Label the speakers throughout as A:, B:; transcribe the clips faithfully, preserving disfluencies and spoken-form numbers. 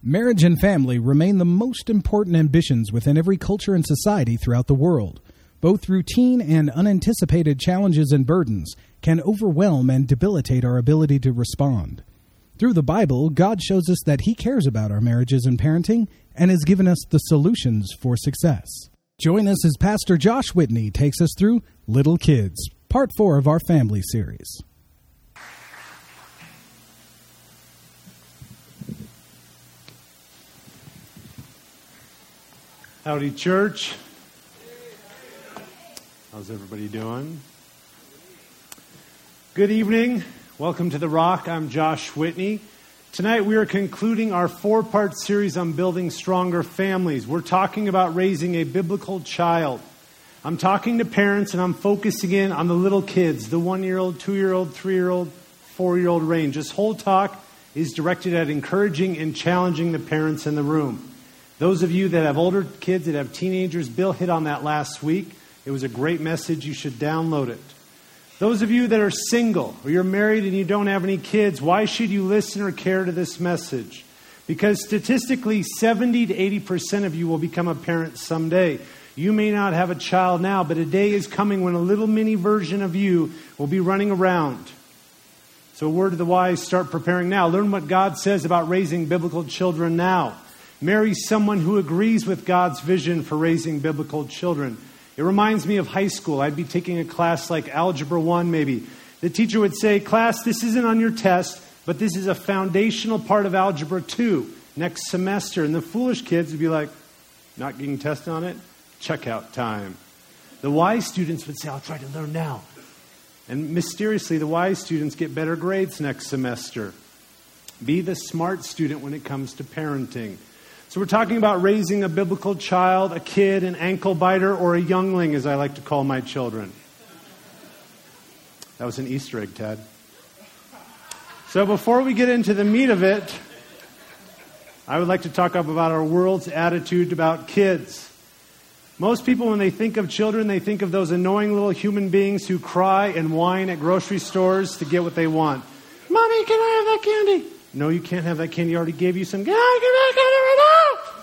A: Marriage and family remain the most important ambitions within every culture and society throughout the world. Both routine and unanticipated challenges and burdens can overwhelm and debilitate our ability to respond. Through the Bible, God shows us that He cares about our marriages and parenting and has given us the solutions for success. Join us as Pastor Josh Whitney takes us through Little Kids, Part four of our family series.
B: Howdy, church. How's everybody doing? Good evening. Welcome to The Rock. I'm Josh Whitney. Tonight we are concluding our four-part series on building stronger families. We're talking about raising a biblical child. I'm talking to parents and I'm focusing in on the little kids, the one-year-old, two-year-old, three-year-old, four-year-old range. This whole talk is directed at encouraging and challenging the parents in the room. Those of you that have older kids, that have teenagers, Bill hit on that last week. It was a great message. You should download it. Those of you that are single or you're married and you don't have any kids, why should you listen or care to this message? Because statistically, seventy to eighty percent of you will become a parent someday. You may not have a child now, but a day is coming when a little mini version of you will be running around. So a word to the wise, start preparing now. Learn what God says about raising biblical children now. Marry someone who agrees with God's vision for raising biblical children. It reminds me of high school. I'd be taking a class like Algebra one maybe. The teacher would say, class, this isn't on your test, but this is a foundational part of Algebra two next semester. And the foolish kids would be like, not getting tested on it? Checkout time. The wise students would say, I'll try to learn now. And mysteriously, the wise students get better grades next semester. Be the smart student when it comes to parenting. So we're talking about raising a biblical child, a kid, an ankle biter, or a youngling, as I like to call my children. That was an Easter egg, Ted. So before we get into the meat of it, I would like to talk about our world's attitude about kids. Most people, when they think of children, they think of those annoying little human beings who cry and whine at grocery stores to get what they want. Mommy, can I have that candy? No, you can't have that candy. I already gave you some. Can I get that candy right now?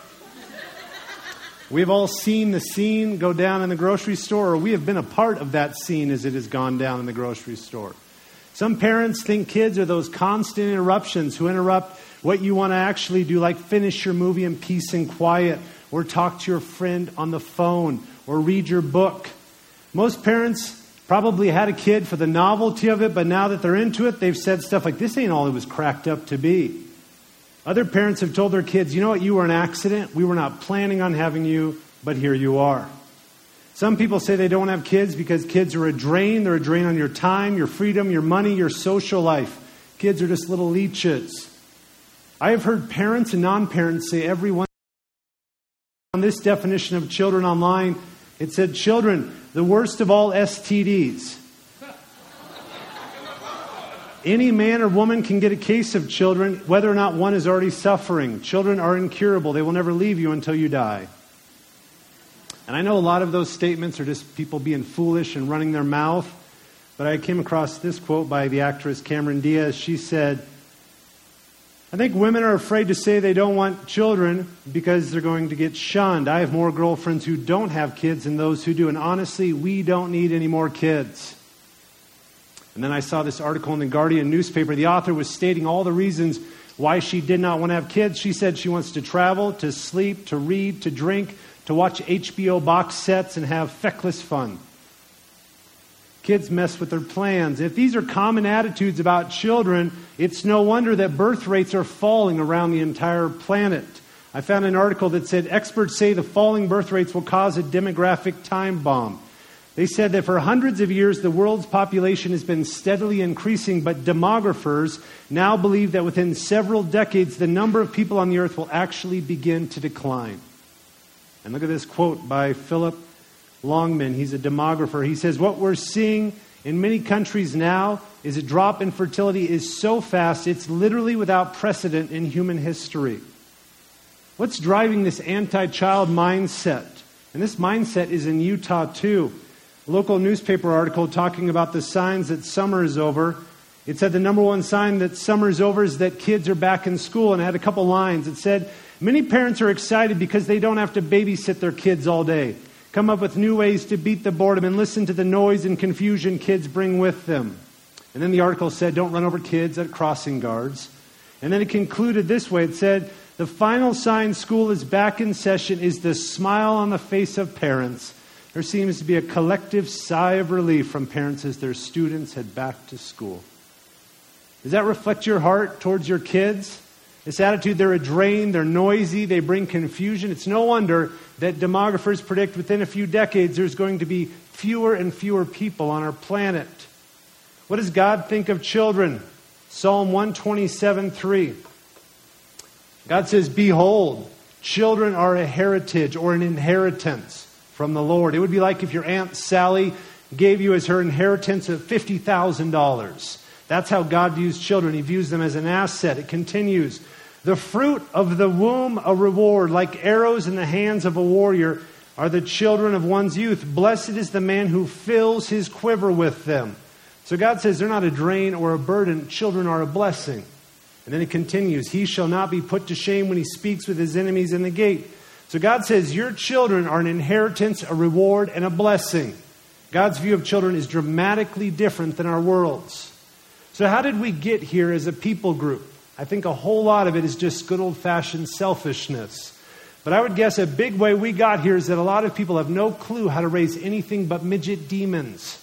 B: We've all seen the scene go down in the grocery store, or we have been a part of that scene as it has gone down in the grocery store. Some parents think kids are those constant interruptions who interrupt what you want to actually do, like finish your movie in peace and quiet, or talk to your friend on the phone, or read your book. Most parents probably had a kid for the novelty of it, but now that they're into it, they've said stuff like, this ain't all it was cracked up to be. Other parents have told their kids, you know what, you were an accident. We were not planning on having you, but here you are. Some people say they don't have kids because kids are a drain. They're a drain on your time, your freedom, your money, your social life. Kids are just little leeches. I have heard parents and non-parents say every one on this definition of children online. It said, children, the worst of all S T Ds. Any man or woman can get a case of children, whether or not one is already suffering. Children are incurable. They will never leave you until you die. And I know a lot of those statements are just people being foolish and running their mouth. But I came across this quote by the actress Cameron Diaz. She said, I think women are afraid to say they don't want children because they're going to get shunned. I have more girlfriends who don't have kids than those who do. And honestly, we don't need any more kids. And then I saw this article in the Guardian newspaper. The author was stating all the reasons why she did not want to have kids. She said she wants to travel, to sleep, to read, to drink, to watch H B O box sets and have feckless fun. Kids mess with their plans. If these are common attitudes about children, it's no wonder that birth rates are falling around the entire planet. I found an article that said experts say the falling birth rates will cause a demographic time bomb. They said that for hundreds of years, the world's population has been steadily increasing, but demographers now believe that within several decades, the number of people on the earth will actually begin to decline. And look at this quote by Philip Longman. He's a demographer. He says, what we're seeing in many countries now is a drop in fertility is so fast, it's literally without precedent in human history. What's driving this anti-child mindset? And this mindset is in Utah too. A local newspaper article talking about the signs that summer is over It said the number one sign that summer's over is that kids are back in school. And it had a couple lines. It said, many parents are excited because they don't have to babysit their kids all day. Come up with new ways to beat the boredom and listen to the noise and confusion kids bring with them. And then the article said, don't run over kids at crossing guards. And then it concluded this way. It said, the final sign school is back in session is the smile on the face of parents. There seems to be a collective sigh of relief from parents as their students head back to school. Does that reflect your heart towards your kids? This attitude, they're a drain, they're noisy, they bring confusion. It's no wonder that demographers predict within a few decades there's going to be fewer and fewer people on our planet. What does God think of children? Psalm one twenty-seven three. God says, behold, children are a heritage or an inheritance from the Lord. It would be like if your Aunt Sally gave you as her inheritance of fifty thousand dollars. That's how God views children. He views them as an asset. It continues. The fruit of the womb, a reward, like arrows in the hands of a warrior, are the children of one's youth. Blessed is the man who fills his quiver with them. So God says they're not a drain or a burden. Children are a blessing. And then it continues. He shall not be put to shame when he speaks with his enemies in the gate. So God says your children are an inheritance, a reward, and a blessing. God's view of children is dramatically different than our world's. So how did we get here as a people group? I think a whole lot of it is just good old-fashioned selfishness. But I would guess a big way we got here is that a lot of people have no clue how to raise anything but midget demons.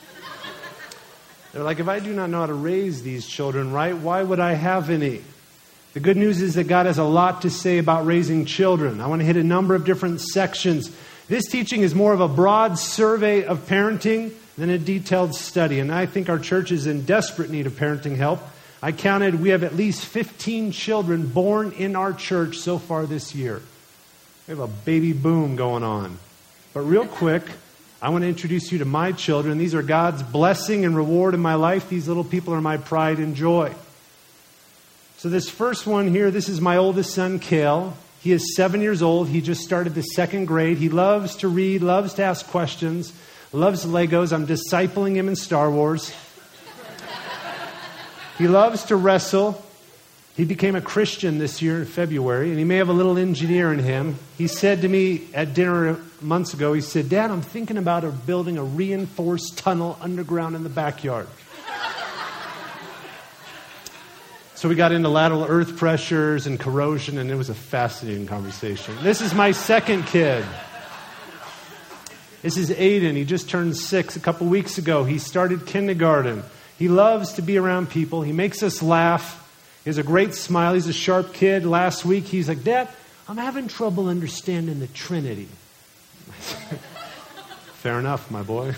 B: They're like, if I do not know how to raise these children right, why would I have any? The good news is that God has a lot to say about raising children. I want to hit a number of different sections. This teaching is more of a broad survey of parenting than a detailed study. And I think our church is in desperate need of parenting help. I counted, we have at least fifteen children born in our church so far this year. We have a baby boom going on. But real quick, I want to introduce you to my children. These are God's blessing and reward in my life. These little people are my pride and joy. So this first one here, this is my oldest son, Cale. He is seven years old. He just started the second grade. He loves to read, loves to ask questions, loves Legos. I'm discipling him in Star Wars. He loves to wrestle. He became a Christian this year in February, and he may have a little engineer in him. He said to me at dinner months ago, he said, Dad, I'm thinking about building a reinforced tunnel underground in the backyard. So we got into lateral earth pressures and corrosion, and it was a fascinating conversation. This is my second kid. This is Aiden. He just turned six a couple weeks ago. He started kindergarten. He loves to be around people. He makes us laugh. He has a great smile. He's a sharp kid. Last week, he's like, Dad, I'm having trouble understanding the Trinity. Fair enough, my boy.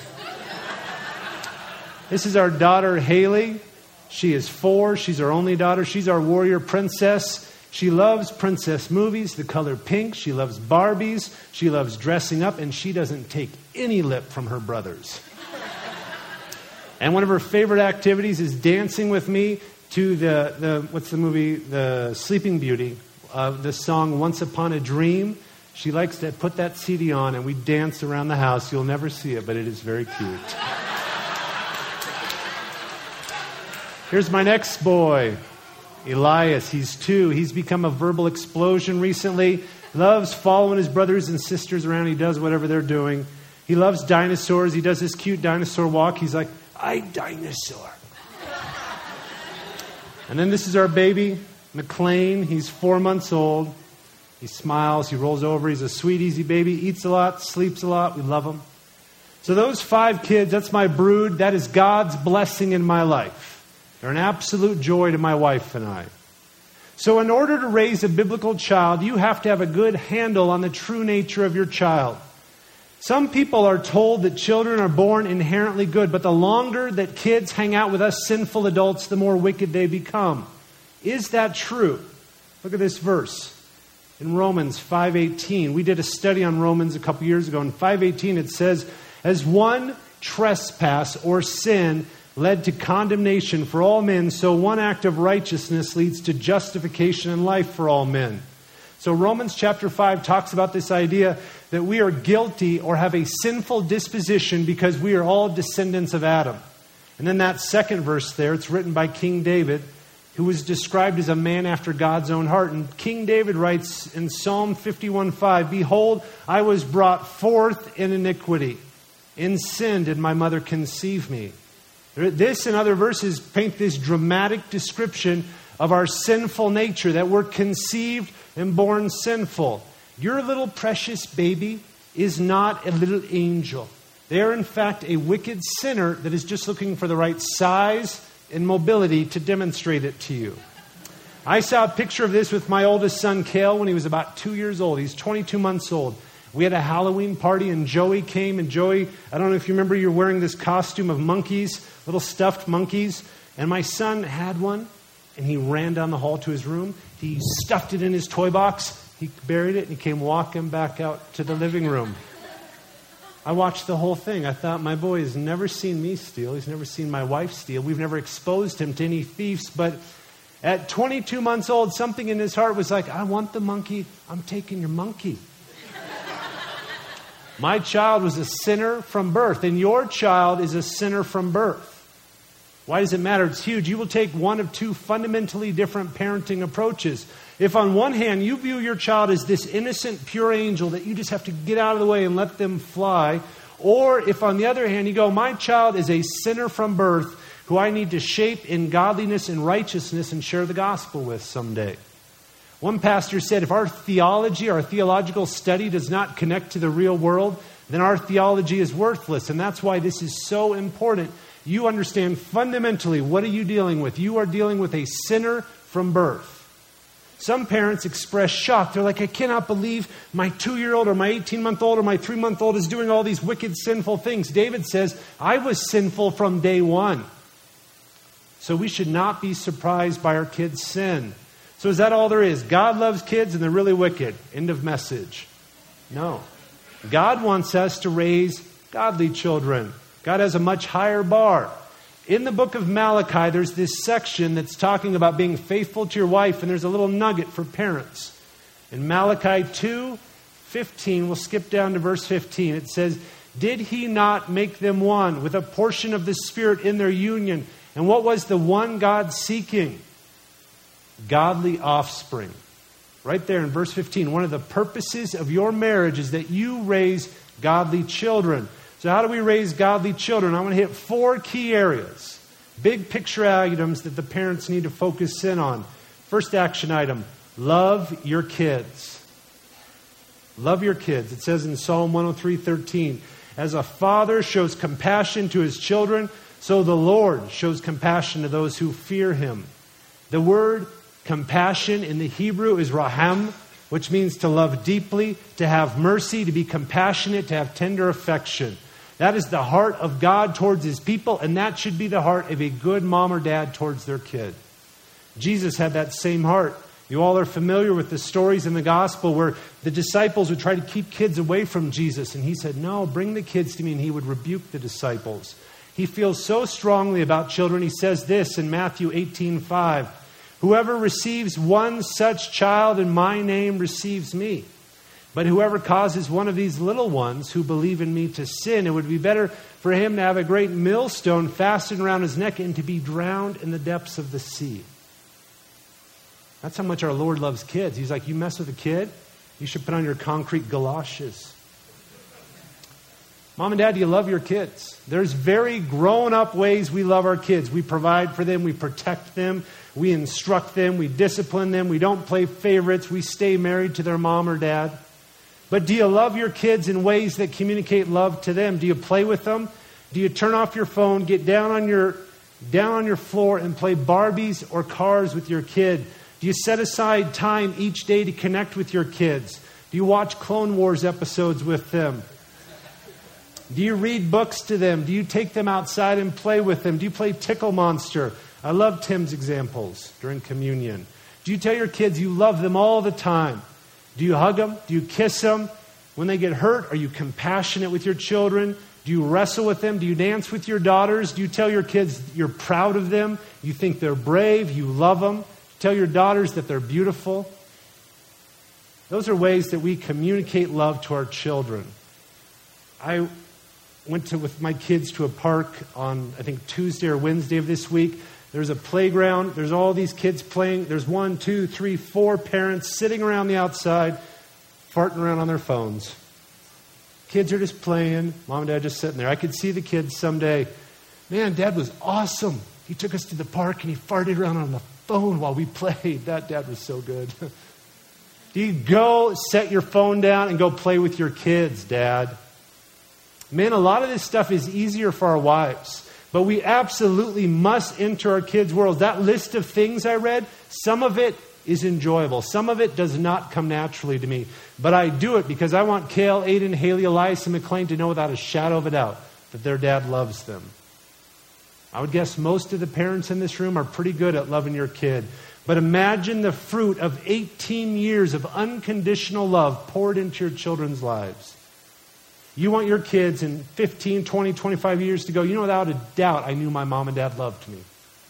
B: This is our daughter, Haley. She is four. She's our only daughter. She's our warrior princess. She loves princess movies, the color pink. She loves Barbies. She loves dressing up, and she doesn't take any lip from her brothers. And one of her favorite activities is dancing with me to the, the what's the movie? The Sleeping Beauty, uh, the song Once Upon a Dream. She likes to put that C D on, and we dance around the house. You'll never see it, but it is very cute. Here's my next boy, Elias. He's two. He's become a verbal explosion recently. Loves following his brothers and sisters around. He does whatever they're doing. He loves dinosaurs. He does this cute dinosaur walk. He's like, I dinosaur. And then this is our baby, McLean. He's four months old. He smiles. He rolls over. He's a sweet, easy baby. Eats a lot. Sleeps a lot. We love him. So those five kids, that's my brood. That is God's blessing in my life. They're an absolute joy to my wife and I. So in order to raise a biblical child, you have to have a good handle on the true nature of your child. Some people are told that children are born inherently good, but the longer that kids hang out with us sinful adults, the more wicked they become. Is that true? Look at this verse in Romans five eighteen. We did a study on Romans a couple years ago. In five eighteen it says, as one trespass or sin led to condemnation for all men, so one act of righteousness leads to justification and life for all men. So Romans chapter five talks about this idea that we are guilty or have a sinful disposition because we are all descendants of Adam. And then that second verse there, it's written by King David, who was described as a man after God's own heart. And King David writes in Psalm fifty-one five, "Behold, I was brought forth in iniquity. In sin did my mother conceive me." This and other verses paint this dramatic description of our sinful nature, that we're conceived and born sinful. Your little precious baby is not a little angel. They are, in fact, a wicked sinner that is just looking for the right size and mobility to demonstrate it to you. I saw a picture of this with my oldest son, Cale, when he was about two years old. He's twenty-two months old. We had a Halloween party, and Joey came. And Joey, I don't know if you remember, you're wearing this costume of monkeys, little stuffed monkeys. And my son had one, and he ran down the hall to his room. He stuffed it in his toy box. He buried it, and he came walking back out to the living room. I watched the whole thing. I thought, my boy has never seen me steal. He's never seen my wife steal. We've never exposed him to any thieves. But at twenty-two months old, something in his heart was like, I want the monkey. I'm taking your monkey. My child was a sinner from birth, and your child is a sinner from birth. Why does it matter? It's huge. You will take one of two fundamentally different parenting approaches. If on one hand you view your child as this innocent, pure angel that you just have to get out of the way and let them fly, or if on the other hand you go, my child is a sinner from birth who I need to shape in godliness and righteousness and share the gospel with someday. One pastor said, if our theology, our theological study does not connect to the real world, then our theology is worthless. And that's why this is so important. You understand fundamentally, what are you dealing with? You are dealing with a sinner from birth. Some parents express shock. They're like, I cannot believe my two-year-old or my eighteen-month-old or my three-month-old is doing all these wicked, sinful things. David says, I was sinful from day one. So we should not be surprised by our kids' sin. So is that all there is? God loves kids and they're really wicked. End of message. No. God wants us to raise godly children. God has a much higher bar. In the book of Malachi, there's this section that's talking about being faithful to your wife, and there's a little nugget for parents. In Malachi two fifteen, we'll skip down to verse fifteen. It says, did he not make them one with a portion of the Spirit in their union? And what was the one God seeking? Godly offspring. Right there in verse fifteen, one of the purposes of your marriage is that you raise godly children. So how do we raise godly children? I'm going to hit four key areas. Big picture items that the parents need to focus in on. First action item, love your kids. Love your kids. It says in Psalm one oh three thirteen, as a father shows compassion to his children, so the Lord shows compassion to those who fear him. The word compassion in the Hebrew is raham, which means to love deeply, to have mercy, to be compassionate, to have tender affection. That is the heart of God towards his people, and that should be the heart of a good mom or dad towards their kid. Jesus had that same heart. You all are familiar with the stories in the gospel where the disciples would try to keep kids away from Jesus, and he said, no, bring the kids to me, and he would rebuke the disciples. He feels so strongly about children, he says this in Matthew eighteen five, whoever receives one such child in my name receives me. But whoever causes one of these little ones who believe in me to sin, it would be better for him to have a great millstone fastened around his neck and to be drowned in the depths of the sea. That's how much our Lord loves kids. He's like, you mess with a kid, you should put on your concrete galoshes. Mom and Dad, do you love your kids? There's very grown-up ways we love our kids. We provide for them, we protect them, we instruct them, we discipline them, we don't play favorites, we stay married to their mom or dad. But do you love your kids in ways that communicate love to them? Do you play with them? Do you turn off your phone, get down on your down on your floor and play Barbies or cars with your kid? Do you set aside time each day to connect with your kids? Do you watch Clone Wars episodes with them? Do you read books to them? Do you take them outside and play with them? Do you play Tickle Monster? I love Tim's examples during communion. Do you tell your kids you love them all the time? Do you hug them? Do you kiss them? When they get hurt, are you compassionate with your children? Do you wrestle with them? Do you dance with your daughters? Do you tell your kids you're proud of them? You think they're brave? You love them? Tell your daughters that they're beautiful? Those are ways that we communicate love to our children. I went to with my kids to a park on, I think, Tuesday or Wednesday of this week. There's a playground. There's all these kids playing. There's one, two, three, four parents sitting around the outside, farting around on their phones. Kids are just playing. Mom and Dad just sitting there. I could see the kids someday. Man, Dad was awesome. He took us to the park and he farted around on the phone while we played. That Dad was so good. Do you go set your phone down and go play with your kids, Dad? Man, a lot of this stuff is easier for our wives. But we absolutely must enter our kids' world. That list of things I read, some of it is enjoyable. Some of it does not come naturally to me. But I do it because I want Kale, Aiden, Haley, Elias, and McLean to know without a shadow of a doubt that their dad loves them. I would guess most of the parents in this room are pretty good at loving your kid. But imagine the fruit of eighteen years of unconditional love poured into your children's lives. You want your kids in fifteen, twenty, twenty-five years to go, you know, without a doubt, I knew my mom and dad loved me.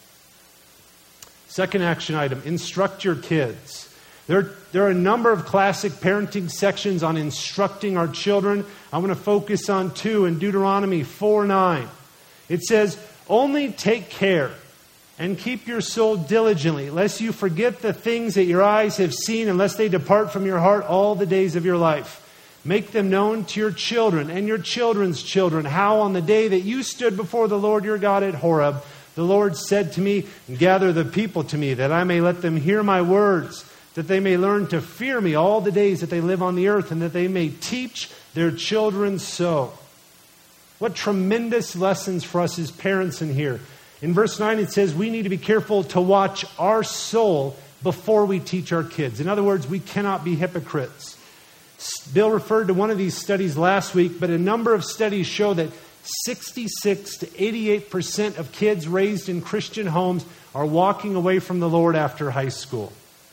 B: Second action item, instruct your kids. There, there are a number of classic parenting sections on instructing our children. I want to focus on two in Deuteronomy four nine. It says, only take care and keep your soul diligently, lest you forget the things that your eyes have seen, unless they depart from your heart all the days of your life. Make them known to your children and your children's children, how on the day that you stood before the Lord your God at Horeb, the Lord said to me, gather the people to me, that I may let them hear my words, that they may learn to fear me all the days that they live on the earth, and that they may teach their children so. What tremendous lessons for us as parents in here. In verse nine it says we need to be careful to watch our soul before we teach our kids. In other words, we cannot be hypocrites. Bill referred to one of these studies last week, but a number of studies show that sixty-six to eighty-eight percent of kids raised in Christian homes are walking away from the Lord after high school.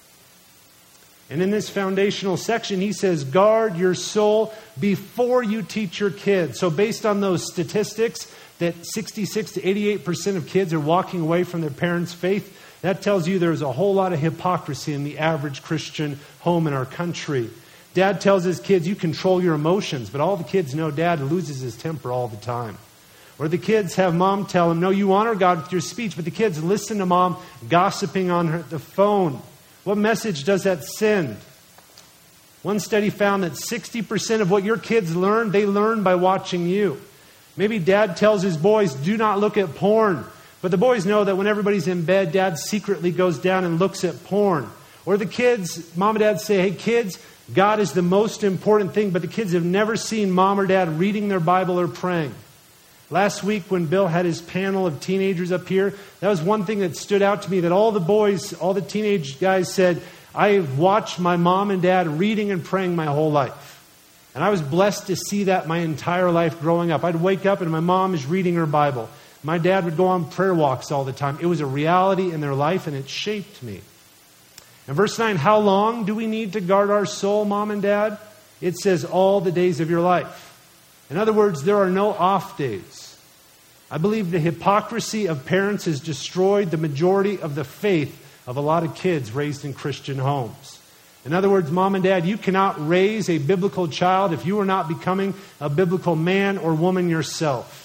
B: And in this foundational section, he says, guard your soul before you teach your kids. So based on those statistics, that sixty-six to eighty-eight percent of kids are walking away from their parents' faith, that tells you there's a whole lot of hypocrisy in the average Christian home in our country. Dad tells his kids, you control your emotions, but all the kids know Dad loses his temper all the time. Or the kids have Mom tell him, no, you honor God with your speech, but the kids listen to Mom gossiping on her, the phone. What message does that send? One study found that sixty percent of what your kids learn, they learn by watching you. Maybe Dad tells his boys, do not look at porn. But the boys know that when everybody's in bed, Dad secretly goes down and looks at porn. Or the kids, Mom and Dad say, hey kids, God is the most important thing, but the kids have never seen Mom or Dad reading their Bible or praying. Last week when Bill had his panel of teenagers up here, that was one thing that stood out to me, that all the boys, all the teenage guys said, I've watched my mom and dad reading and praying my whole life. And I was blessed to see that my entire life growing up. I'd wake up and my mom is reading her Bible. My dad would go on prayer walks all the time. It was a reality in their life and it shaped me. In verse nine, how long do we need to guard our soul, Mom and Dad? It says all the days of your life. In other words, there are no off days. I believe the hypocrisy of parents has destroyed the majority of the faith of a lot of kids raised in Christian homes. In other words, Mom and Dad, you cannot raise a biblical child if you are not becoming a biblical man or woman yourself.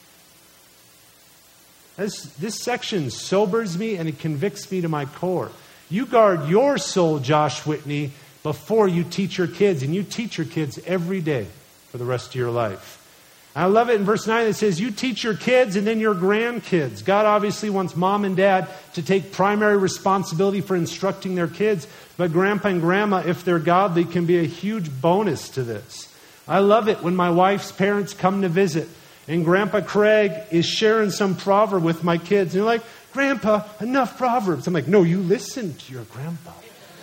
B: This, this section sobers me and it convicts me to my core. You guard your soul, Josh Whitney, before you teach your kids. And you teach your kids every day for the rest of your life. I love it in verse nine. It says, you teach your kids and then your grandkids. God obviously wants Mom and Dad to take primary responsibility for instructing their kids. But Grandpa and Grandma, if they're godly, can be a huge bonus to this. I love it when my wife's parents come to visit. And Grandpa Craig is sharing some proverb with my kids. And they're like, Grandpa, enough proverbs. I'm like, no, you listen to your grandpa.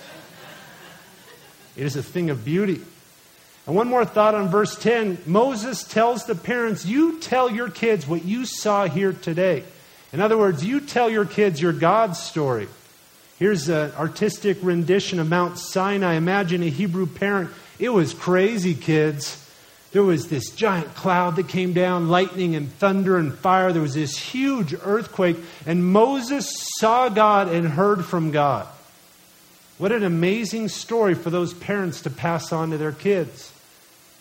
B: It is a thing of beauty. And one more thought on verse ten. Moses tells the parents, you tell your kids what you saw here today. In other words, you tell your kids your God story. Here's an artistic rendition of Mount Sinai. Imagine a Hebrew parent. It was crazy, kids. There was this giant cloud that came down, lightning and thunder and fire. There was this huge earthquake. And Moses saw God and heard from God. What an amazing story for those parents to pass on to their kids.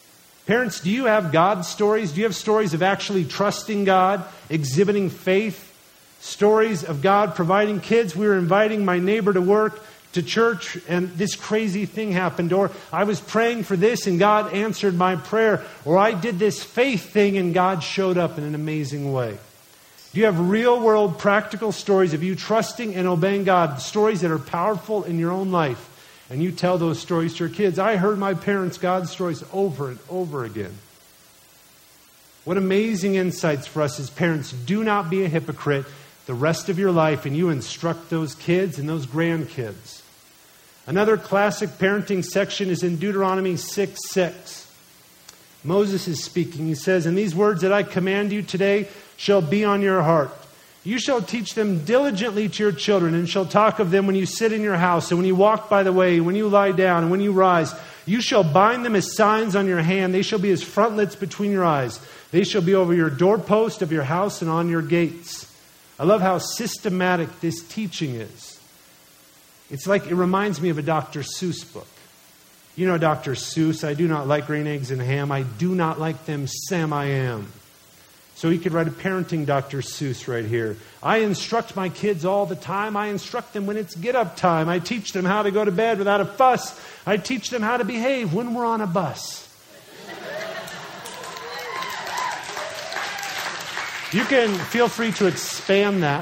B: Parents, do you have God stories? Do you have stories of actually trusting God, exhibiting faith? Stories of God providing kids? We were inviting my neighbor to work, to church, and this crazy thing happened. Or I was praying for this and God answered my prayer. Or I did this faith thing and God showed up in an amazing way. Do you have real world practical stories of you trusting and obeying God? Stories that are powerful in your own life. And you tell those stories to your kids. I heard my parents' God stories over and over again. What amazing insights for us as parents. Do not be a hypocrite the rest of your life, and you instruct those kids and those grandkids. Another classic parenting section is in Deuteronomy six six. Moses is speaking. He says, "And these words that I command you today shall be on your heart. You shall teach them diligently to your children, and shall talk of them when you sit in your house, and when you walk by the way, when you lie down, and when you rise. You shall bind them as signs on your hand. They shall be as frontlets between your eyes. They shall be over your doorpost of your house and on your gates." I love how systematic this teaching is. It's like, it reminds me of a Doctor Seuss book. You know Doctor Seuss, I do not like green eggs and ham. I do not like them, Sam I am. So he could write a parenting Doctor Seuss right here. I instruct my kids all the time. I instruct them when it's get up time. I teach them how to go to bed without a fuss. I teach them how to behave when we're on a bus. You can feel free to expand that.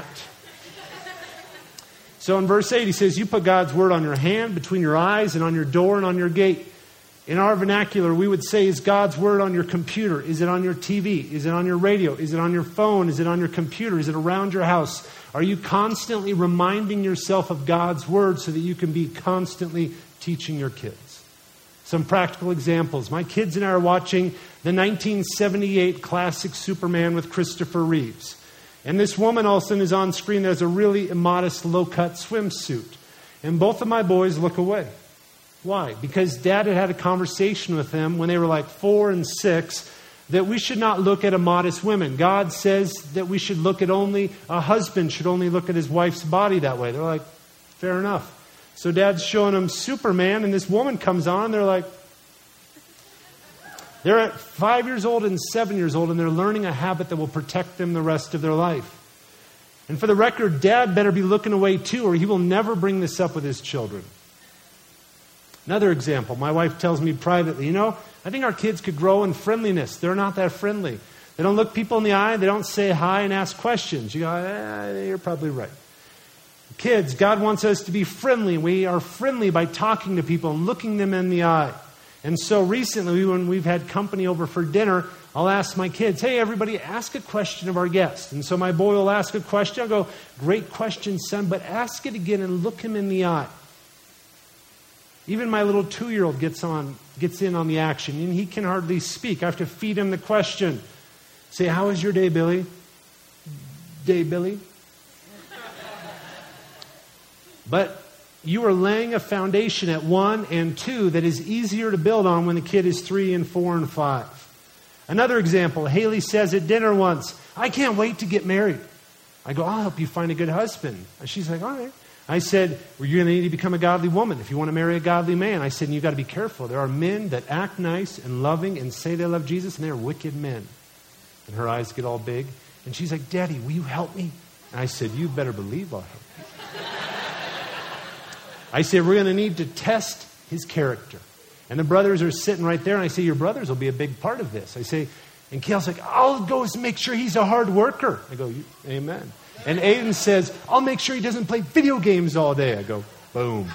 B: So in verse eight, he says, you put God's word on your hand, between your eyes, and on your door, and on your gate. In our vernacular, we would say, is God's word on your computer? Is it on your T V? Is it on your radio? Is it on your phone? Is it on your computer? Is it around your house? Are you constantly reminding yourself of God's word so that you can be constantly teaching your kids? Some practical examples. My kids and I are watching the nineteen seventy-eight classic Superman with Christopher Reeves. And this woman all of a sudden is on screen that has a really immodest low-cut swimsuit. And both of my boys look away. Why? Because Dad had had a conversation with them when they were like four and six that we should not look at immodest women. God says that we should look at only, a husband should only look at his wife's body that way. They're like, fair enough. So Dad's showing them Superman, and this woman comes on, and they're like, they're at five years old and seven years old, and they're learning a habit that will protect them the rest of their life. And for the record, Dad better be looking away too, or he will never bring this up with his children. Another example, my wife tells me privately, you know, I think our kids could grow in friendliness. They're not that friendly. They don't look people in the eye. They don't say hi and ask questions. You go, eh, you're probably right. Kids, God wants us to be friendly. We are friendly by talking to people and looking them in the eye. And so recently, when we've had company over for dinner, I'll ask my kids, hey, everybody, ask a question of our guest. And so my boy will ask a question. I'll go, great question, son, but ask it again and look him in the eye. Even my little two-year-old gets on, gets in on the action, and he can hardly speak. I have to feed him the question. Say, how was your day, Billy? Day, Billy? But you are laying a foundation at one and two that is easier to build on when the kid is three and four and five. Another example, Haley says at dinner once, I can't wait to get married. I go, I'll help you find a good husband. And she's like, all right. I said, well, you're going to need to become a godly woman if you want to marry a godly man. I said, and you've got to be careful. There are men that act nice and loving and say they love Jesus, and they're wicked men. And her eyes get all big. And she's like, Daddy, will you help me? And I said, you better believe I'll help you. I said, we're going to need to test his character. And the brothers are sitting right there, and I say, your brothers will be a big part of this. I say, and Kale's like, I'll go make sure he's a hard worker. I go, amen. And Aiden says, I'll make sure he doesn't play video games all day. I go, boom.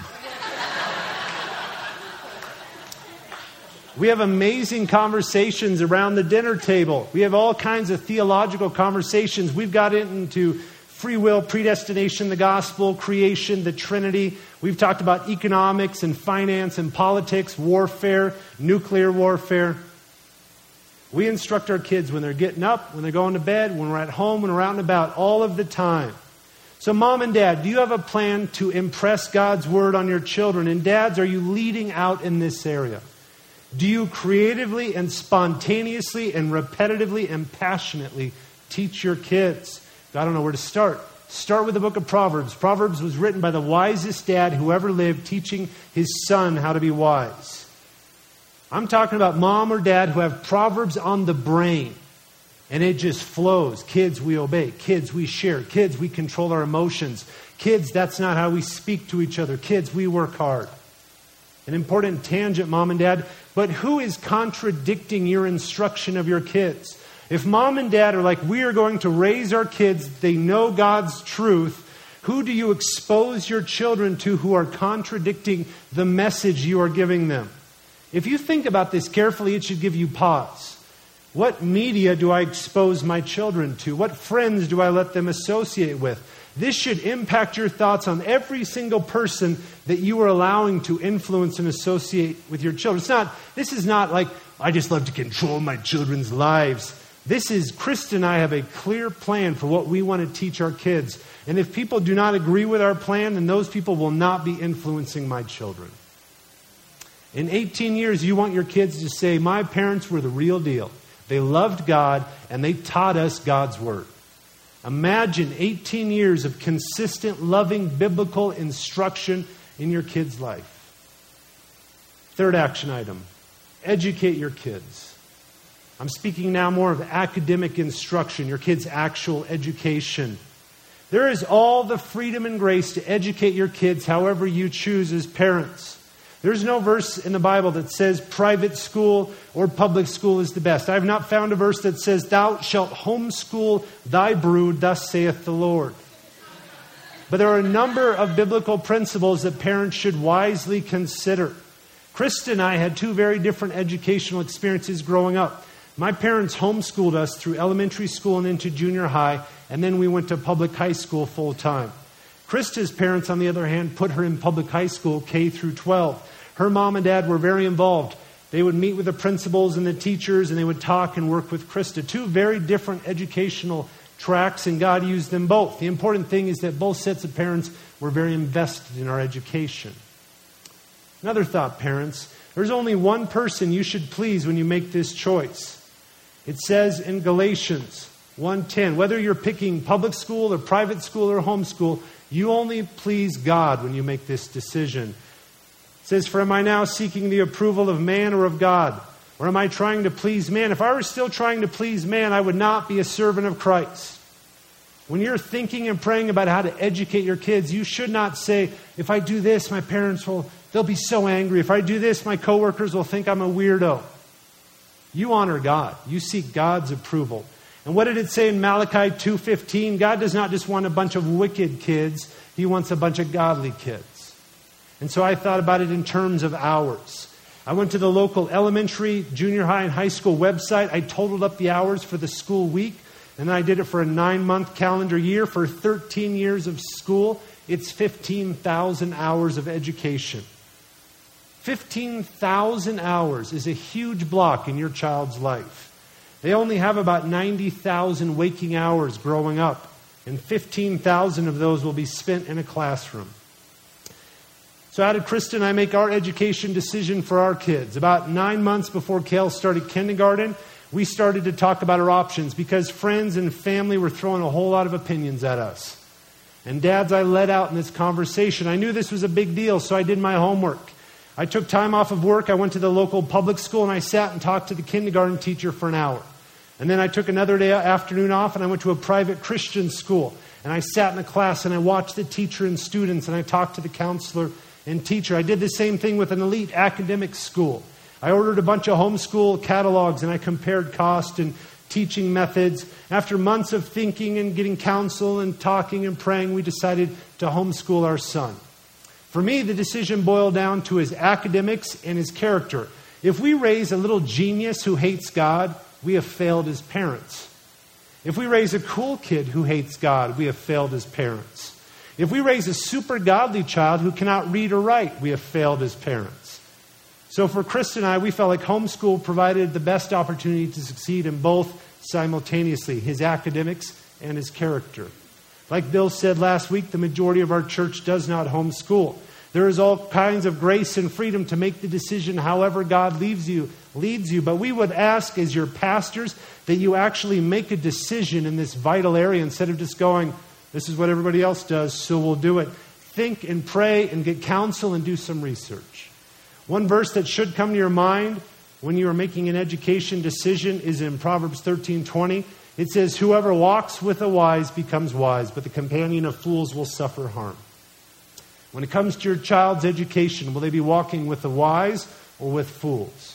B: We have amazing conversations around the dinner table. We have all kinds of theological conversations. We've got into free will, predestination, the gospel, creation, the Trinity. We've talked about economics and finance and politics, warfare, nuclear warfare. We instruct our kids when they're getting up, when they're going to bed, when we're at home, when we're out and about, all of the time. So mom and dad, do you have a plan to impress God's word on your children? And dads, are you leading out in this area? Do you creatively and spontaneously and repetitively and passionately teach your kids? I don't know where to start. Start with the book of Proverbs. Proverbs was written by the wisest dad who ever lived, teaching his son how to be wise. I'm talking about mom or dad who have Proverbs on the brain. And it just flows. Kids, we obey. Kids, we share. Kids, we control our emotions. Kids, that's not how we speak to each other. Kids, we work hard. An important tangent, mom and dad. But who is contradicting your instruction of your kids? If mom and dad are like, we are going to raise our kids, they know God's truth, who do you expose your children to who are contradicting the message you are giving them? If you think about this carefully, it should give you pause. What media do I expose my children to? What friends do I let them associate with? This should impact your thoughts on every single person that you are allowing to influence and associate with your children. It's not, this is not like, I just love to control my children's lives. This is, Krista and I have a clear plan for what we want to teach our kids. And if people do not agree with our plan, then those people will not be influencing my children. In eighteen years, you want your kids to say, my parents were the real deal. They loved God, and they taught us God's Word. Imagine eighteen years of consistent, loving, biblical instruction in your kid's life. Third action item, educate your kids. I'm speaking now more of academic instruction, your kids' actual education. There is all the freedom and grace to educate your kids however you choose as parents. There's no verse in the Bible that says private school or public school is the best. I have not found a verse that says, thou shalt homeschool thy brood, thus saith the Lord. But there are a number of biblical principles that parents should wisely consider. Krista and I had two very different educational experiences growing up. My parents homeschooled us through elementary school and into junior high, and then we went to public high school full time. Krista's parents, on the other hand, put her in public high school, K through twelve. Her mom and dad were very involved. They would meet with the principals and the teachers, and they would talk and work with Krista. Two very different educational tracks, and God used them both. The important thing is that both sets of parents were very invested in our education. Another thought, parents, there's only one person you should please when you make this choice. It says in Galatians one ten, whether you're picking public school or private school or homeschool, you only please God when you make this decision. It says, for am I now seeking the approval of man or of God? Or am I trying to please man? If I were still trying to please man, I would not be a servant of Christ. When you're thinking and praying about how to educate your kids, you should not say, if I do this, my parents will, they'll be so angry. If I do this, my coworkers will think I'm a weirdo. You honor God. You seek God's approval. And what did it say in Malachi two fifteen? God does not just want a bunch of wicked kids. He wants a bunch of godly kids. And so I thought about it in terms of hours. I went to the local elementary, junior high, and high school website. I totaled up the hours for the school week. And then I did it for a nine-month calendar year. For thirteen years of school, it's fifteen thousand hours of education. fifteen thousand hours is a huge block in your child's life. They only have about ninety thousand waking hours growing up, and fifteen thousand of those will be spent in a classroom. So how did Krista and I make our education decision for our kids? About nine months before Kale started kindergarten, we started to talk about our options because friends and family were throwing a whole lot of opinions at us. And dads, I led out in this conversation. I knew this was a big deal, so I did my homework. I took time off of work. I went to the local public school and I sat and talked to the kindergarten teacher for an hour. And then I took another day afternoon off and I went to a private Christian school. And I sat in a class and I watched the teacher and students and I talked to the counselor and teacher. I did the same thing with an elite academic school. I ordered a bunch of homeschool catalogs and I compared cost and teaching methods. After months of thinking and getting counsel and talking and praying, we decided to homeschool our son. For me, the decision boiled down to his academics and his character. If we raise a little genius who hates God, we have failed as parents. If we raise a cool kid who hates God, we have failed as parents. If we raise a super godly child who cannot read or write, we have failed as parents. So for Krista and I, we felt like homeschool provided the best opportunity to succeed in both simultaneously, his academics and his character. Like Bill said last week, the majority of our church does not homeschool. There is all kinds of grace and freedom to make the decision however God leads you, leads you. But we would ask as your pastors that you actually make a decision in this vital area instead of just going, this is what everybody else does, so we'll do it. Think and pray and get counsel and do some research. One verse that should come to your mind when you are making an education decision is in Proverbs thirteen twenty. It says, whoever walks with the wise becomes wise, but the companion of fools will suffer harm. When it comes to your child's education, will they be walking with the wise or with fools?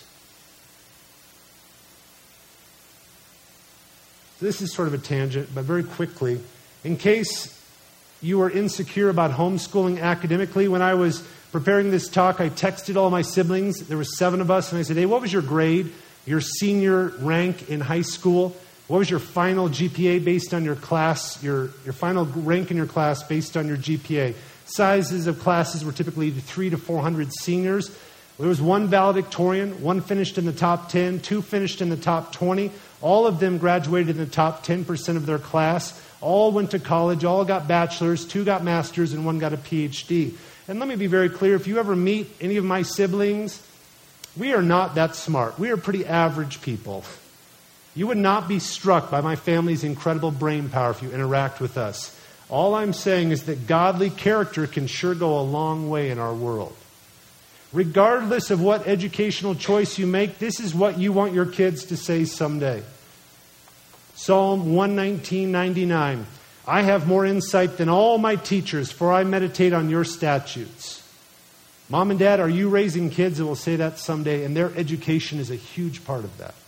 B: This is sort of a tangent, but very quickly, in case you are insecure about homeschooling academically, when I was preparing this talk, I texted all my siblings. There were seven of us, and I said, hey, what was your grade, your senior rank in high school? What was your final G P A based on your class, your, your final rank in your class based on your G P A? Sizes of classes were typically three to four hundred seniors. There was one valedictorian, one finished in the top ten, two finished in the top twenty. All of them graduated in the top ten percent of their class. All went to college, all got bachelors, two got masters, and one got a P H D. And let me be very clear, if you ever meet any of my siblings, we are not that smart. We are pretty average people. You would not be struck by my family's incredible brain power if you interact with us. All I'm saying is that godly character can sure go a long way in our world. Regardless of what educational choice you make, this is what you want your kids to say someday. Psalm one nineteen ninety-nine. I have more insight than all my teachers, for I meditate on your statutes. Mom and Dad, are you raising kids that will say that someday? And their education is a huge part of that.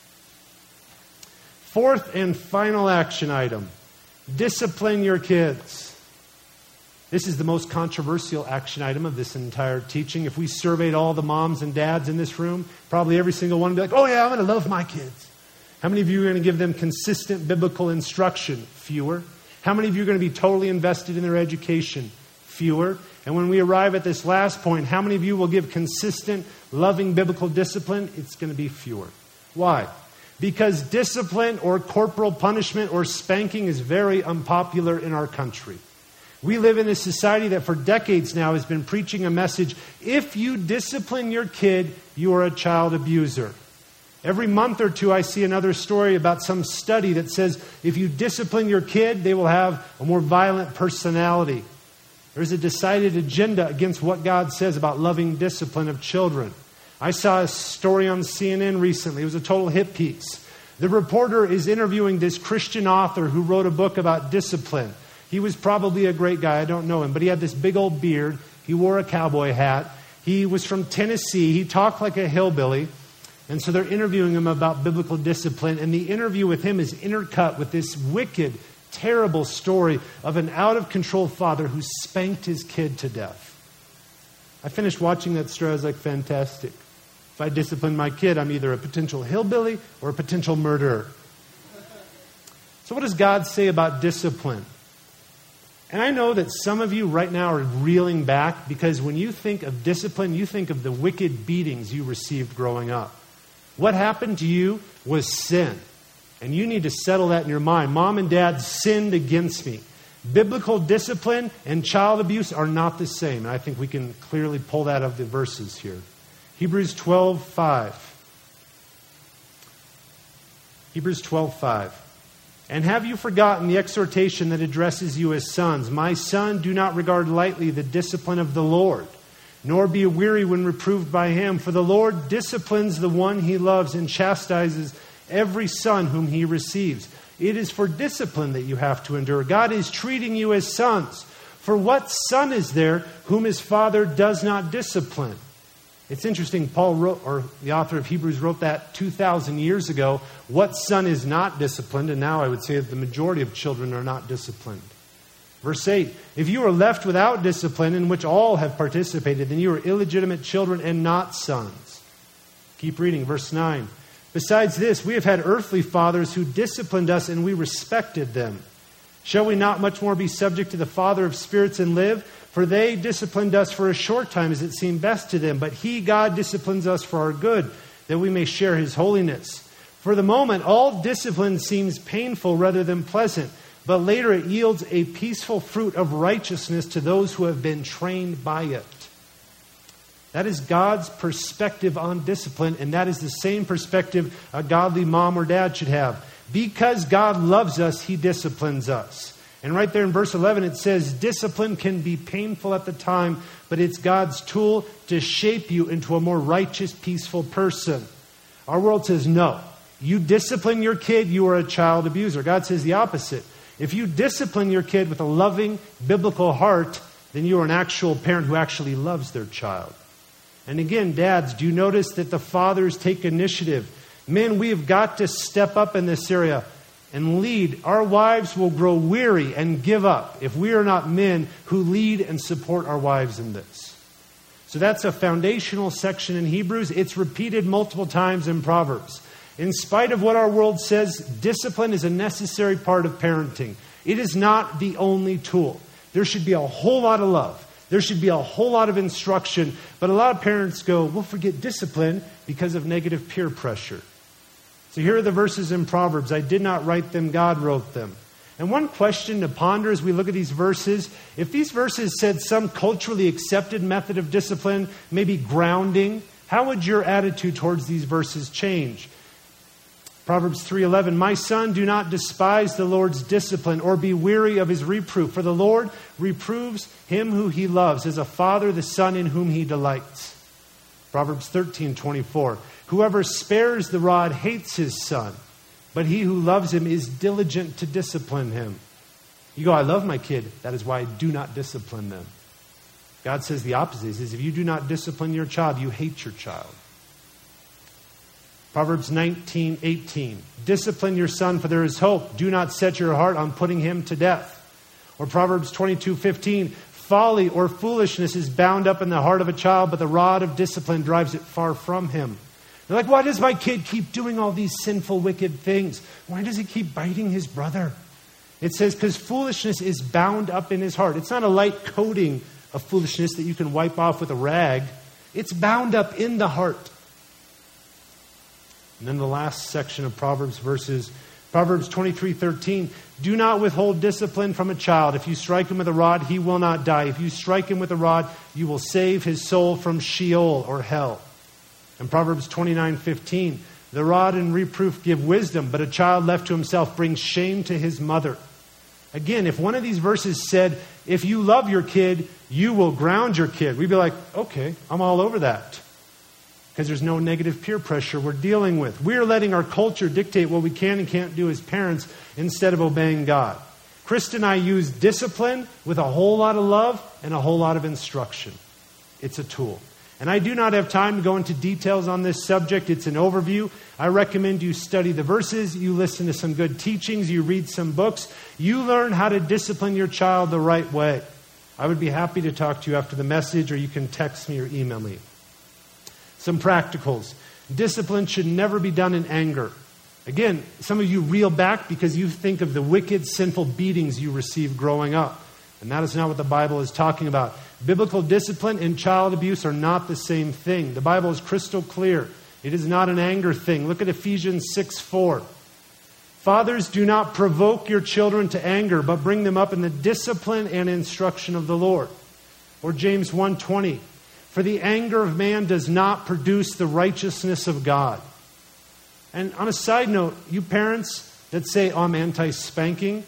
B: Fourth and final action item. Discipline your kids. This is the most controversial action item of this entire teaching. If we surveyed all the moms and dads in this room, probably every single one would be like, oh yeah, I'm going to love my kids. How many of you are going to give them consistent biblical instruction? Fewer. How many of you are going to be totally invested in their education? Fewer. And when we arrive at this last point, how many of you will give consistent, loving biblical discipline? It's going to be fewer. Why? Because discipline or corporal punishment or spanking is very unpopular in our country. We live in a society that for decades now has been preaching a message, if you discipline your kid, you are a child abuser. Every month or two I see another story about some study that says if you discipline your kid, they will have a more violent personality. There's a decided agenda against what God says about loving discipline of children. I saw a story on C N N recently. It was a total hit piece. The reporter is interviewing this Christian author who wrote a book about discipline. He was probably a great guy. I don't know him. But he had this big old beard. He wore a cowboy hat. He was from Tennessee. He talked like a hillbilly. And so they're interviewing him about biblical discipline. And the interview with him is intercut with this wicked, terrible story of an out-of-control father who spanked his kid to death. I finished watching that story. I was like, fantastic. If I discipline my kid, I'm either a potential hillbilly or a potential murderer. So what does God say about discipline? And I know that some of you right now are reeling back because when you think of discipline, you think of the wicked beatings you received growing up. What happened to you was sin. And you need to settle that in your mind. Mom and Dad sinned against me. Biblical discipline and child abuse are not the same. And I think we can clearly pull that out of the verses here. Hebrews twelve five. Hebrews twelve five. And have you forgotten the exhortation that addresses you as sons? My son, do not regard lightly the discipline of the Lord, nor be weary when reproved by him. For the Lord disciplines the one he loves and chastises every son whom he receives. It is for discipline that you have to endure. God is treating you as sons. For what son is there whom his father does not discipline? It's interesting, Paul wrote, or the author of Hebrews wrote that two thousand years ago. What son is not disciplined? And now I would say that the majority of children are not disciplined. Verse eight, if you are left without discipline in which all have participated, then you are illegitimate children and not sons. Keep reading, verse nine. Besides this, we have had earthly fathers who disciplined us and we respected them. Shall we not much more be subject to the Father of spirits and live? For they disciplined us for a short time as it seemed best to them. But he, God, disciplines us for our good, that we may share his holiness. For the moment, all discipline seems painful rather than pleasant. But later it yields a peaceful fruit of righteousness to those who have been trained by it. That is God's perspective on discipline, and that is the same perspective a godly mom or dad should have. Because God loves us, he disciplines us. And right there in verse eleven it says, discipline can be painful at the time, but it's God's tool to shape you into a more righteous, peaceful person. Our world says no. You discipline your kid, you are a child abuser. God says the opposite. If you discipline your kid with a loving, biblical heart, then you are an actual parent who actually loves their child. And again, dads, do you notice that the fathers take initiative? Men, we have got to step up in this area and lead. Our wives will grow weary and give up if we are not men who lead and support our wives in this. So that's a foundational section in Hebrews. It's repeated multiple times in Proverbs. In spite of what our world says, discipline is a necessary part of parenting. It is not the only tool. There should be a whole lot of love. There should be a whole lot of instruction. But a lot of parents go, we'll forget discipline because of negative peer pressure. So here are the verses in Proverbs. I did not write them, God wrote them. And one question to ponder as we look at these verses, if these verses said some culturally accepted method of discipline, maybe grounding, how would your attitude towards these verses change? Proverbs three eleven, my son, do not despise the Lord's discipline or be weary of his reproof. For the Lord reproves him who he loves, as a father the son in whom he delights. Proverbs thirteen twenty-four, whoever spares the rod hates his son, but he who loves him is diligent to discipline him. You go, I love my kid. That is why I do not discipline them. God says the opposite. He says, if you do not discipline your child, you hate your child. Proverbs nineteen eighteen, discipline your son, for there is hope. Do not set your heart on putting him to death. Or Proverbs twenty-two fifteen, folly or foolishness is bound up in the heart of a child, but the rod of discipline drives it far from him. They're like, why does my kid keep doing all these sinful, wicked things? Why does he keep biting his brother? It says, because foolishness is bound up in his heart. It's not a light coating of foolishness that you can wipe off with a rag. It's bound up in the heart. And then the last section of Proverbs verses, Proverbs twenty-three thirteen, do not withhold discipline from a child. If you strike him with a rod, he will not die. If you strike him with a rod, you will save his soul from Sheol or hell. And Proverbs twenty-nine fifteen, the rod and reproof give wisdom, but a child left to himself brings shame to his mother. Again, if one of these verses said, if you love your kid, you will ground your kid, we'd be like, okay, I'm all over that. Because there's no negative peer pressure we're dealing with. We're letting our culture dictate what we can and can't do as parents instead of obeying God. Krista and I use discipline with a whole lot of love and a whole lot of instruction. It's a tool. And I do not have time to go into details on this subject. It's an overview. I recommend you study the verses, you listen to some good teachings, you read some books, you learn how to discipline your child the right way. I would be happy to talk to you after the message, or you can text me or email me. Some practicals. Discipline should never be done in anger. Again, some of you reel back because you think of the wicked, sinful beatings you received growing up. And that is not what the Bible is talking about. Biblical discipline and child abuse are not the same thing. The Bible is crystal clear. It is not an anger thing. Look at Ephesians six four. Fathers, do not provoke your children to anger, but bring them up in the discipline and instruction of the Lord. Or James one twenty. For the anger of man does not produce the righteousness of God. And on a side note, you parents that say, oh, I'm anti-spanking,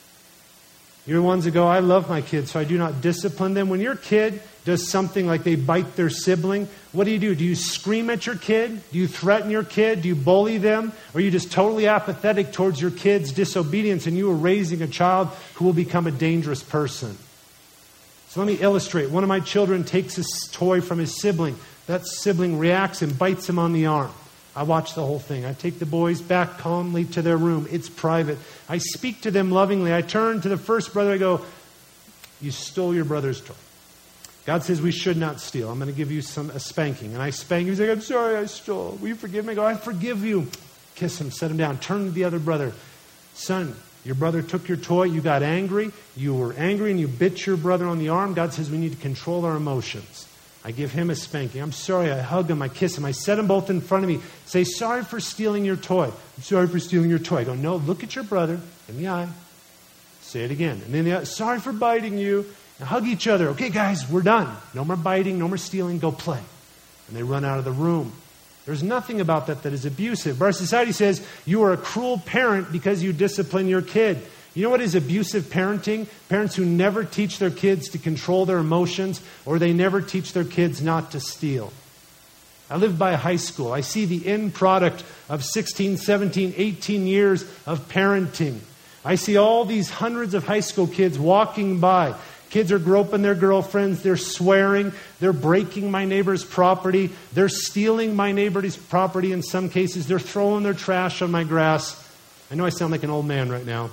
B: you're the ones that go, I love my kids, so I do not discipline them. When your kid does something like they bite their sibling, what do you do? Do you scream at your kid? Do you threaten your kid? Do you bully them? Or are you just totally apathetic towards your kid's disobedience and you are raising a child who will become a dangerous person? So let me illustrate. One of my children takes a toy from his sibling. That sibling reacts and bites him on the arm. I watch the whole thing. I take the boys back calmly to their room. It's private. I speak to them lovingly. I turn to the first brother. I go, you stole your brother's toy. God says we should not steal. I'm going to give you some a spanking. And I spank him. He's like, I'm sorry I stole. Will you forgive me? I go, I forgive you. Kiss him. Set him down. Turn to the other brother. Son, your brother took your toy. You got angry. You were angry and you bit your brother on the arm. God says we need to control our emotions. I give him a spanking. I'm sorry. I hug him. I kiss him. I set them both in front of me. Say, sorry for stealing your toy. I'm sorry for stealing your toy. I go, no, look at your brother in the eye. Say it again. And then the other, sorry for biting you. Now hug each other. Okay, guys, we're done. No more biting. No more stealing. Go play. And they run out of the room. There's nothing about that that is abusive. But our society says you are a cruel parent because you discipline your kid. You know what is abusive parenting? Parents who never teach their kids to control their emotions, or they never teach their kids not to steal. I live by a high school. I see the end product of sixteen, seventeen, eighteen years of parenting. I see all these hundreds of high school kids walking by. Kids are groping their girlfriends. They're swearing. They're breaking my neighbor's property. They're stealing my neighbor's property in some cases. They're throwing their trash on my grass. I know I sound like an old man right now.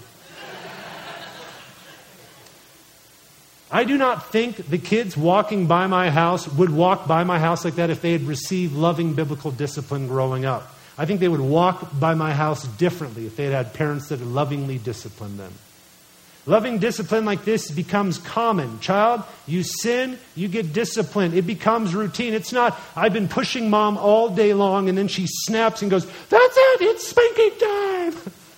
B: I do not think the kids walking by my house would walk by my house like that if they had received loving biblical discipline growing up. I think they would walk by my house differently if they had had parents that had lovingly disciplined them. Loving discipline like this becomes common. Child, you sin, you get disciplined. It becomes routine. It's not, I've been pushing mom all day long, and then she snaps and goes, that's it, it's spanking time.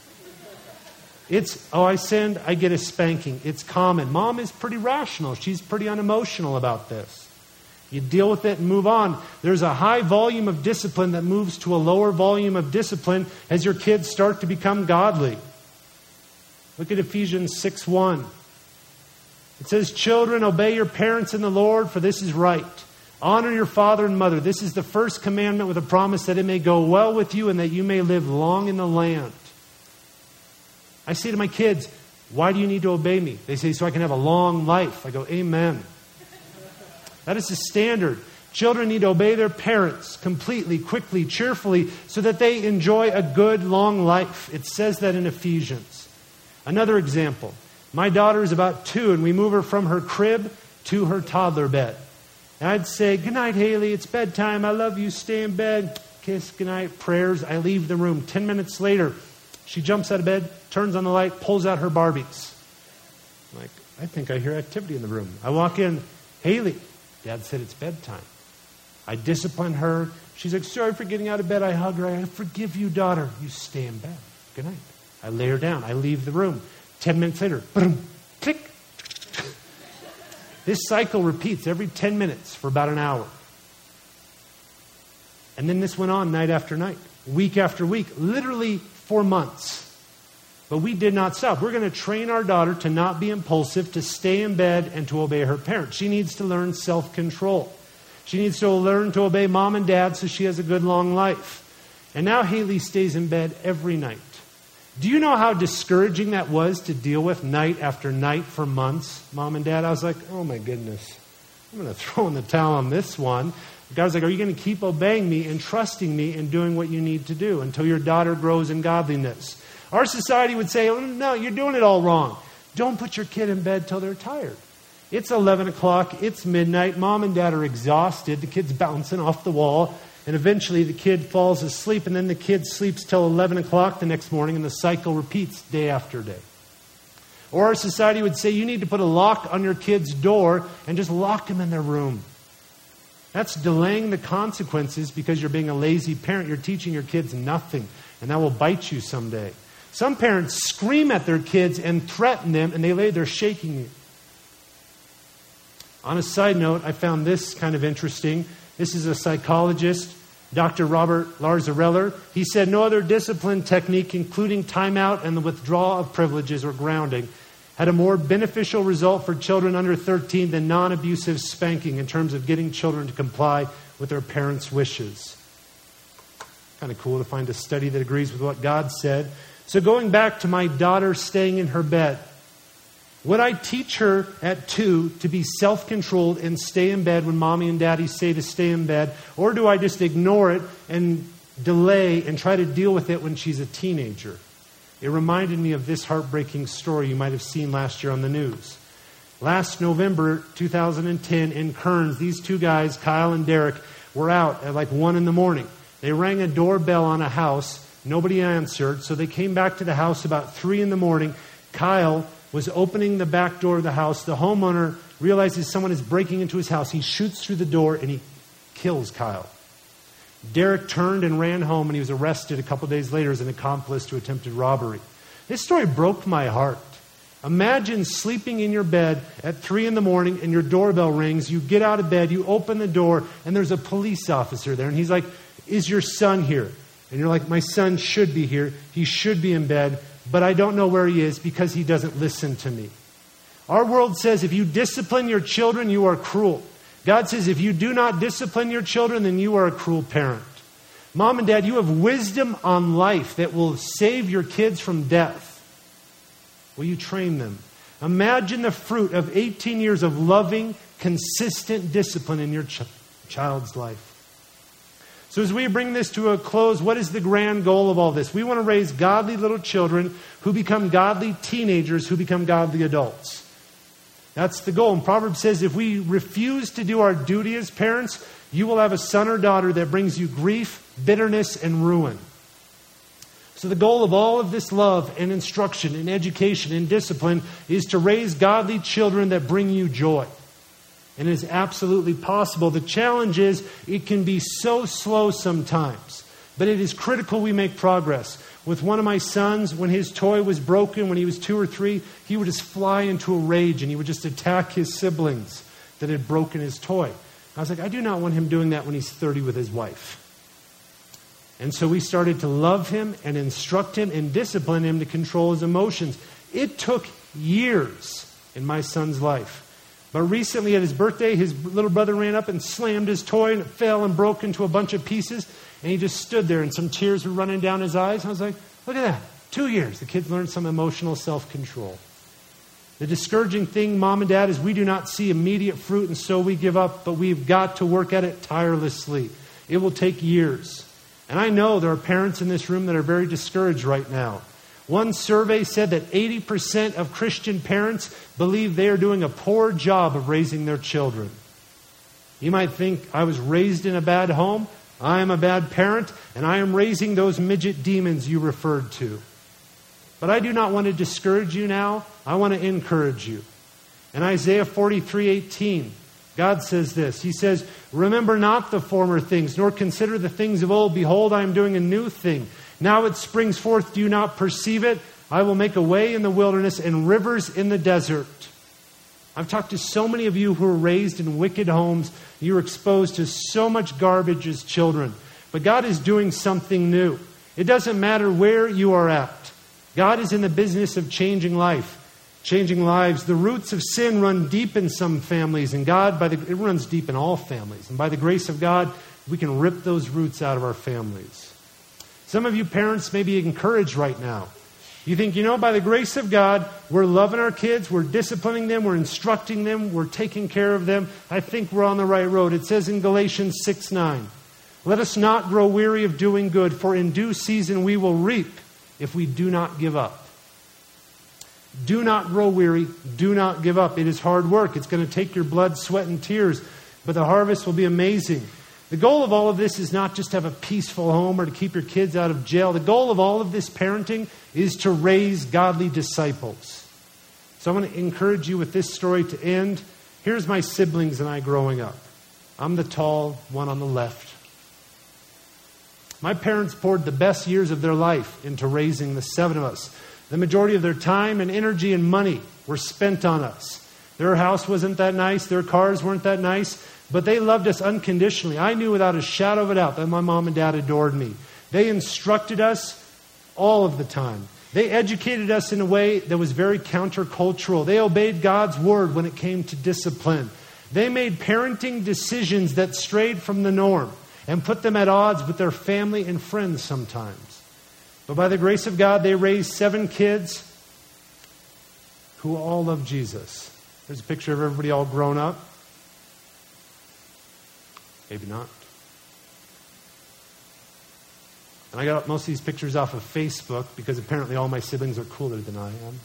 B: It's, oh, I sinned, I get a spanking. It's common. Mom is pretty rational. She's pretty unemotional about this. You deal with it and move on. There's a high volume of discipline that moves to a lower volume of discipline as your kids start to become godly. Look at Ephesians six one. It says, children, obey your parents in the Lord, for this is right. Honor your father and mother. This is the first commandment with a promise that it may go well with you and that you may live long in the land. I say to my kids, why do you need to obey me? They say, so I can have a long life. I go, amen. That is the standard. Children need to obey their parents completely, quickly, cheerfully, so that they enjoy a good, long life. It says that in Ephesians. Another example. My daughter is about two, and we move her from her crib to her toddler bed. And I'd say, good night, Haley. It's bedtime. I love you. Stay in bed. Kiss, good night, prayers. I leave the room. Ten minutes later, she jumps out of bed, turns on the light, pulls out her Barbies. I'm like, I think I hear activity in the room. I walk in, Haley, Dad said it's bedtime. I discipline her. She's like, sorry for getting out of bed. I hug her. I forgive you, daughter. You stay in bed. Good night. I lay her down. I leave the room. Ten minutes later, boom, click. This cycle repeats every ten minutes for about an hour. And then this went on night after night, week after week, literally for months. But we did not stop. We're going to train our daughter to not be impulsive, to stay in bed, and to obey her parents. She needs to learn self-control. She needs to learn to obey mom and dad so she has a good long life. And now Haley stays in bed every night. Do you know how discouraging that was to deal with night after night for months, mom and dad? I was like, oh my goodness, I'm going to throw in the towel on this one. God was like, are you going to keep obeying me and trusting me and doing what you need to do until your daughter grows in godliness? Our society would say, oh, no, you're doing it all wrong. Don't put your kid in bed till they're tired. It's eleven o'clock, it's midnight, mom and dad are exhausted, the kid's bouncing off the wall. And eventually the kid falls asleep, and then the kid sleeps till eleven o'clock the next morning, and the cycle repeats day after day. Or our society would say, you need to put a lock on your kid's door and just lock them in their room. That's delaying the consequences because you're being a lazy parent. You're teaching your kids nothing, and that will bite you someday. Some parents scream at their kids and threaten them, and they lay there shaking you. On a side note, I found this kind of interesting. This is a psychologist, Doctor Robert Lazareller. He said no other discipline technique, including timeout and the withdrawal of privileges or grounding, had a more beneficial result for children under thirteen than non-abusive spanking in terms of getting children to comply with their parents' wishes. Kind of cool to find a study that agrees with what God said. So going back to my daughter staying in her bed, would I teach her at two to be self-controlled and stay in bed when mommy and daddy say to stay in bed? Or do I just ignore it and delay and try to deal with it when she's a teenager? It reminded me of this heartbreaking story you might have seen last year on the news. Last November two thousand ten in Kearns, these two guys, Kyle and Derek, were out at like one in the morning. They rang a doorbell on a house. Nobody answered, so they came back to the house about three in the morning. Kyle was opening the back door of the house. The homeowner realizes someone is breaking into his house. He shoots through the door and he kills Kyle. Derek turned and ran home, and he was arrested a couple days later as an accomplice to attempted robbery. This story broke my heart. Imagine sleeping in your bed at three in the morning and your doorbell rings. You get out of bed, you open the door, and there's a police officer there. And he's like, is your son here? And you're like, my son should be here. He should be in bed. But I don't know where he is because he doesn't listen to me. Our world says if you discipline your children, you are cruel. God says, if you do not discipline your children, then you are a cruel parent. Mom and Dad, you have wisdom on life that will save your kids from death. Will you train them? Imagine the fruit of eighteen years of loving, consistent discipline in your ch- child's life. So as we bring this to a close, what is the grand goal of all this? We want to raise godly little children who become godly teenagers, who become godly adults. That's the goal. And Proverbs says, if we refuse to do our duty as parents, you will have a son or daughter that brings you grief, bitterness, and ruin. So the goal of all of this love and instruction and education and discipline is to raise godly children that bring you joy. And it is absolutely possible. The challenge is it can be so slow sometimes, but it is critical we make progress. With one of my sons, when his toy was broken, when he was two or three, he would just fly into a rage and he would just attack his siblings that had broken his toy. I was like, I do not want him doing that when he's thirty with his wife. And so we started to love him and instruct him and discipline him to control his emotions. It took years in my son's life. But recently at his birthday, his little brother ran up and slammed his toy and it fell and broke into a bunch of pieces. And he just stood there and some tears were running down his eyes. I was like, look at that. Two years. The kid learned some emotional self-control. The discouraging thing, Mom and Dad, is we do not see immediate fruit and so we give up. But we've got to work at it tirelessly. It will take years. And I know there are parents in this room that are very discouraged right now. One survey said that eighty percent of Christian parents believe they are doing a poor job of raising their children. You might think, I was raised in a bad home, I am a bad parent, and I am raising those midget demons you referred to. But I do not want to discourage you now. I want to encourage you. In Isaiah forty-three eighteen, God says this. He says, remember not the former things, nor consider the things of old. Behold, I am doing a new thing. Now it springs forth. Do you not perceive it? I will make a way in the wilderness and rivers in the desert. I've talked to so many of you who were raised in wicked homes. You were exposed to so much garbage as children. But God is doing something new. It doesn't matter where you are at. God is in the business of changing life. Changing lives. The roots of sin run deep in some families, and God, by the, it runs deep in all families. And by the grace of God, we can rip those roots out of our families. Some of you parents may be encouraged right now. You think, you know, by the grace of God, we're loving our kids, we're disciplining them, we're instructing them, we're taking care of them. I think we're on the right road. It says in Galatians six nine, let us not grow weary of doing good, for in due season we will reap if we do not give up. Do not grow weary. Do not give up. It is hard work. It's going to take your blood, sweat, and tears. But the harvest will be amazing. The goal of all of this is not just to have a peaceful home or to keep your kids out of jail. The goal of all of this parenting is to raise godly disciples. So I want to encourage you with this story to end. Here's my siblings and I growing up. I'm the tall one on the left. My parents poured the best years of their life into raising the seven of us. The majority of their time and energy and money were spent on us. Their house wasn't that nice. Their cars weren't that nice. But they loved us unconditionally. I knew without a shadow of a doubt that my mom and dad adored me. They instructed us all of the time. They educated us in a way that was very countercultural. They obeyed God's word when it came to discipline. They made parenting decisions that strayed from the norm and put them at odds with their family and friends sometimes. But by the grace of God, they raised seven kids who all love Jesus. There's a picture of everybody all grown up. Maybe not. And I got most of these pictures off of Facebook because apparently all my siblings are cooler than I am.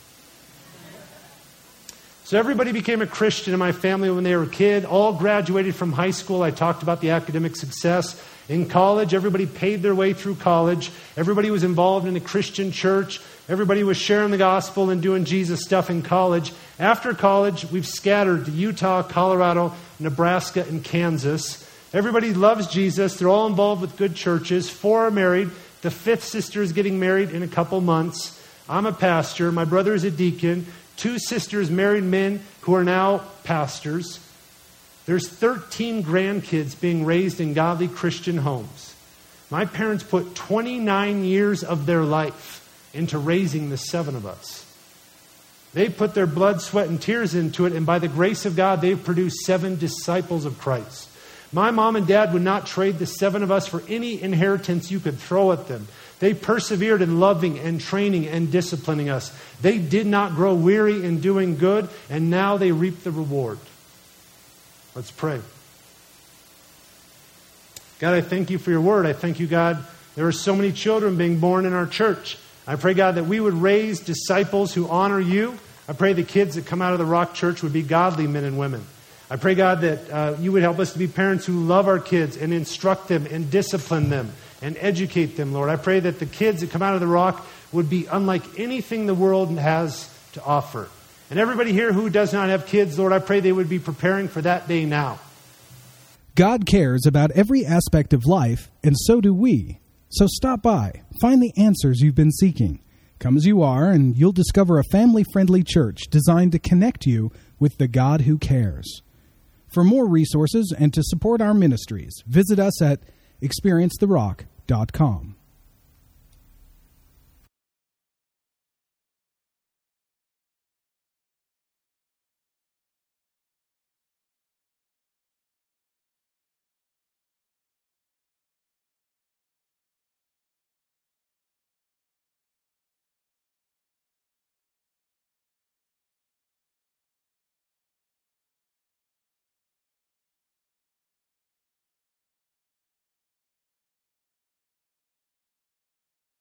B: So everybody became a Christian in my family when they were a kid. All graduated from high school. I talked about the academic success. In college, everybody paid their way through college. Everybody was involved in a Christian church. Everybody was sharing the gospel and doing Jesus stuff in college. After college, we've scattered to Utah, Colorado, Nebraska, and Kansas. Everybody loves Jesus. They're all involved with good churches. Four are married. The fifth sister is getting married in a couple months. I'm a pastor. My brother is a deacon. Two sisters, married men who are now pastors. There's thirteen grandkids being raised in godly Christian homes. My parents put twenty-nine years of their life into raising the seven of us. They put their blood, sweat, and tears into it, and by the grace of God, they've produced seven disciples of Christ. My mom and dad would not trade the seven of us for any inheritance you could throw at them. They persevered in loving and training and disciplining us. They did not grow weary in doing good, and now they reap the reward. Let's pray. God, I thank you for your word. I thank you, God, there are so many children being born in our church. I pray, God, that we would raise disciples who honor you. I pray the kids that come out of the Rock Church would be godly men and women. I pray, God, that uh, you would help us to be parents who love our kids and instruct them and discipline them and educate them, Lord. I pray that the kids that come out of the Rock would be unlike anything the world has to offer. And everybody here who does not have kids, Lord, I pray they would be preparing for that day now.
A: God cares about every aspect of life, and so do we. So stop by, find the answers you've been seeking. Come as you are, and you'll discover a family-friendly church designed to connect you with the God who cares. For more resources and to support our ministries, visit us at experience the rock dot com.